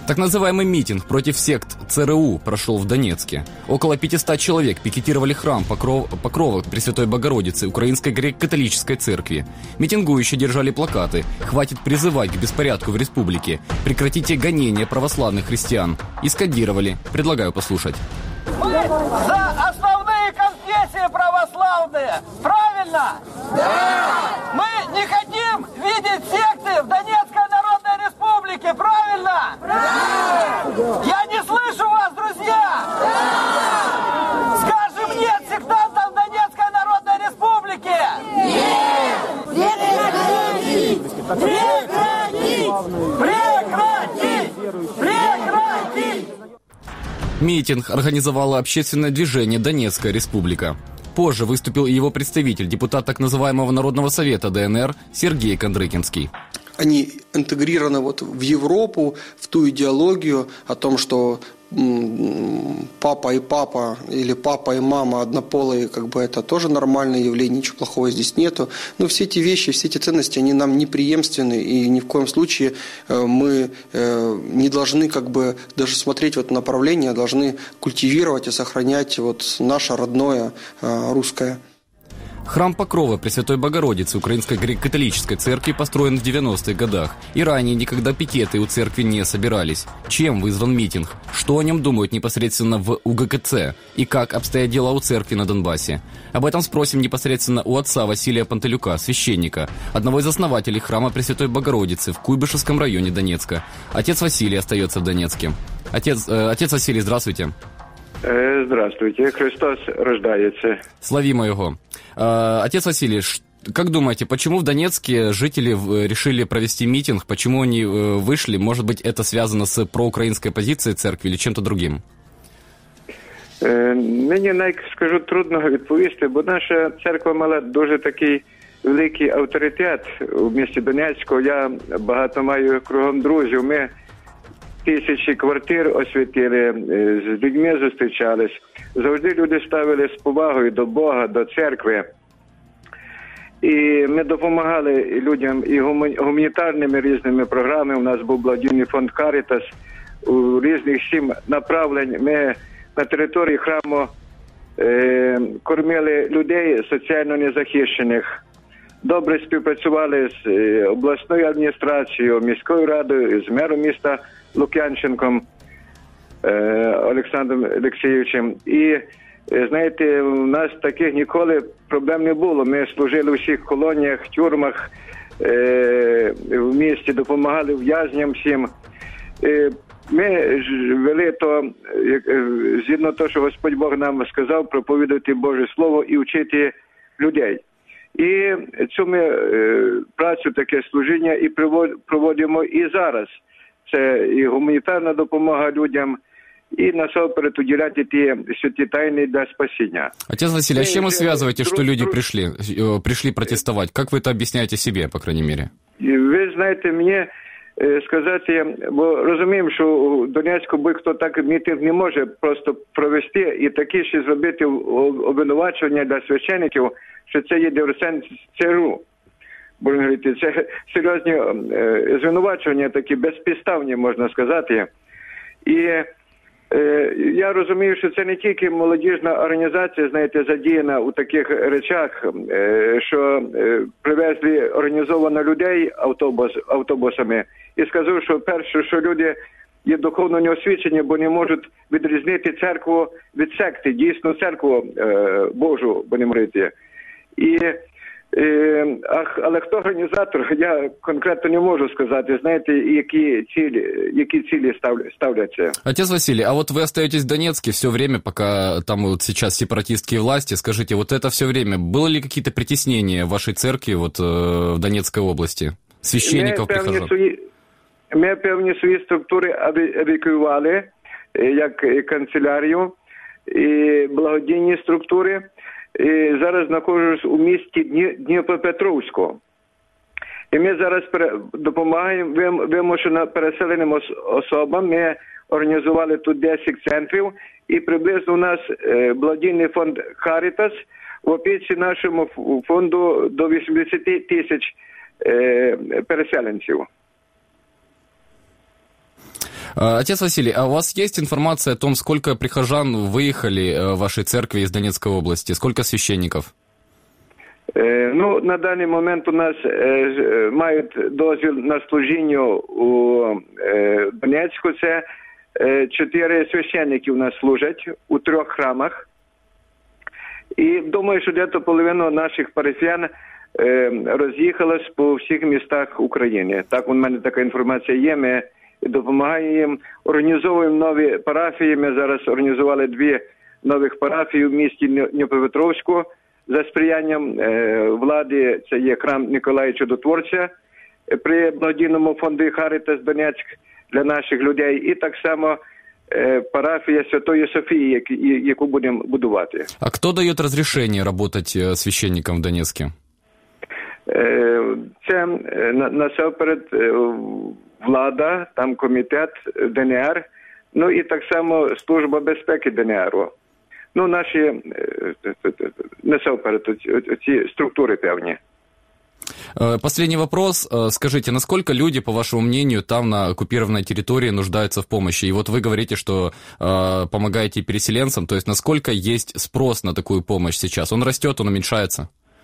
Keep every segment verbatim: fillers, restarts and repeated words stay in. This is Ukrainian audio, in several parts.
Так называемый митинг против сект ЦРУ прошел в Донецке. Около пятьсот человек пикетировали храм Покров... Покрова Пресвятой Богородицы Украинской греко-католической церкви. Митингующие держали плакаты «Хватит призывать к беспорядку в республике», «Прекратите гонения православных христиан» и скандировали. Предлагаю послушать. Мы за основные конфессии православные, правильно? Да! Мы не хотим видеть секты в Донецкой Народной Республике, правильно? Да! Я не слышу вас, друзья! Да! Скажем нет сектантам в Донецкой Народной Республике! Нет! Прекратить! Прекратить! Прекратить! Прекратить! Митинг организовало общественное движение «Донецкая республика». Позже выступил и его представитель, депутат так называемого Народного совета ДНР Сергей Кондрыкинский. Они интегрированы вот в Европу, в ту идеологию о том, что папа и папа или папа и мама однополые, как бы это тоже нормальное явление, ничего плохого здесь нету. Но все эти вещи, все эти ценности, они нам неприемственны, и ни в коем случае мы не должны как бы даже смотреть в это направление, а должны культивировать и сохранять вот наше родное русское. Храм Покрова Пресвятой Богородицы Украинской греко-католической церкви построен в девяностых годах, и ранее никогда пикеты у церкви не собирались. Чем вызван митинг? Что о нем думают непосредственно в УГКЦ? И как обстоят дела у церкви на Донбассе? Об этом спросим непосредственно у отца Василия Пантелюка, священника, одного из основателей храма Пресвятой Богородицы в Куйбышевском районе Донецка. Отец Василий остается в Донецке. Отец, э, отец Василий, здравствуйте. Здравствуйте, Христос рождается. Славимо Его. Отец Василий, как думаете, почему в Донецке жители решили провести митинг, почему они вышли? Может быть, это связано с проукраинской позицией церкви или чем-то другим? Мені, навіть скажу, трудно відповісти, бо наша церква мала дуже такий великий авторитет у місті Донецьку. Я багато маю кругом друзів. Ми тисячі квартир освітили, з людьми зустрічались. Завжди люди ставили з повагою до Бога, до церкви. І ми допомагали людям і гуманітарними різними програмами. У нас був благодійний фонд «Карітас» у різних сім направлень. Ми на території храму е, кормили людей соціально незахищених. Добре співпрацювали з е, обласною адміністрацією, міською радою, з мером міста Лук'янченком е, Олександром Олексійовичем. І, е, знаєте, у нас таких ніколи проблем не було. Ми служили у всіх колоніях, тюрмах е, в місті, допомагали в'язням всім. Е, ми вели то, е, згідно того, що Господь Бог нам сказав, проповідувати Боже Слово і вчити людей. І цю ми е, працю, таке служіння і проводимо і зараз. Це і гуманітарна допомога людям, и насамперед уділяти ті святі тайны для спасения. Отец Василий, а с чем вы связываете, что люди пришли, пришли протестовать? Как вы это объясняете себе, по крайней мере? Ви знаєте, мені сказати, бо розуміємо, що у Донецьку будь-хто так мітинг не може просто провести і такі ще зробити обвинувачення для священиків, що це є диверсант ЦРУ. Будемо говорити, це серйозні е, звинувачення, такі безпідставні, можна сказати. І е, я розумію, що це не тільки молодіжна організація, знаєте, задіяна у таких речах, е, що е, привезли організовано людей автобус, автобусами. І скажу, що перше, що люди є духовно неосвічені, бо не можуть відрізнити церкву від секти, дійсну церкву е, Божу, будемо говорити. І Е, але хто організатор, я конкретно не можу сказати, знаєте, які цілі, які цілі ставляться. Отец Василий, а вот вы остаетесь в Донецке все время, пока там вот сейчас сепаратистские власти, скажите, вот это все время, было ли какие-то притеснения в вашей церкви вот в Донецкой области? Священников, прихожан? Ми певні свої структури евакуювали, як канцелярію, і благодійні структури. І зараз знаходжусь у місті Дніпропетровську. І ми зараз допомагаємо вимушено переселеним особам. Ми організували тут десять центрів. І приблизно у нас благодійний фонд «Карітас» в опіці нашому фонду до вісімдесят тисяч переселенців. Отец Василий, а у вас есть информация о том, сколько прихожан выехали в вашей церкви из Донецкой области? Сколько священников? Ну, на даний момент у нас е, мають дозвіл на служіння у е, Донецьку. Це е, чотири священники у нас служать у трьох храмах. І думаю, що десь половина наших парафіян е, роз'їхалась по всіх містах України. Так, у мене така інформація є. Ми допомагаємо їм, організовуємо нові парафії. Ми зараз організували дві нових парафії в місті Дніпропетровську. За сприянням е, влади, це є храм Ніколая Чудотворця при благодійному фонді Харитас Донецьк для наших людей. І так само е, парафія Святої Софії, як, яку будемо будувати. А хто дає розрішення працювати священникам в Донецьку? Е, це е, насамперед е, влада, там комітет ДНР, ну і так само Служба безпеки ДНРу. Ну, наши, насамперед, эти структуры певні. Последний вопрос. Скажите, насколько люди, по вашему мнению, там на оккупированной территории нуждаются в помощи? И вот вы говорите, что э, помогаете переселенцам, то есть насколько есть спрос на такую помощь сейчас? Он растет, он уменьшается?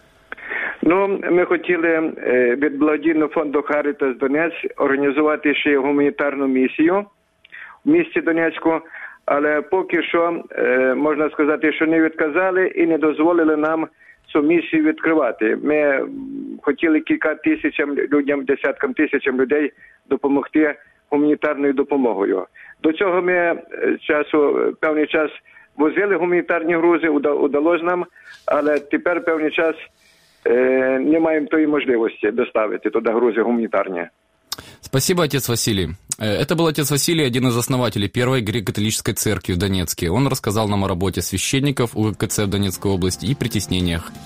Ну, ми хотіли від благодійного фонду Харитас Донецьк організувати ще гуманітарну місію в місті Донецьку. Але поки що, можна сказати, що не відказали і не дозволили нам цю місію відкривати. Ми хотіли кілька тисячам людям, десяткам тисячам людей допомогти гуманітарною допомогою. До цього ми часу, певний час возили гуманітарні грузи, удалося нам, але тепер певний час не маємо тої можливості доставити туди грузи гуманітарні. Спасибо, отец Василий. Это был отец Василий, один из основателей Первой греко-католической церкви в Донецке. Он рассказал нам о работе священников УГКЦ в Донецкой области и притеснениях.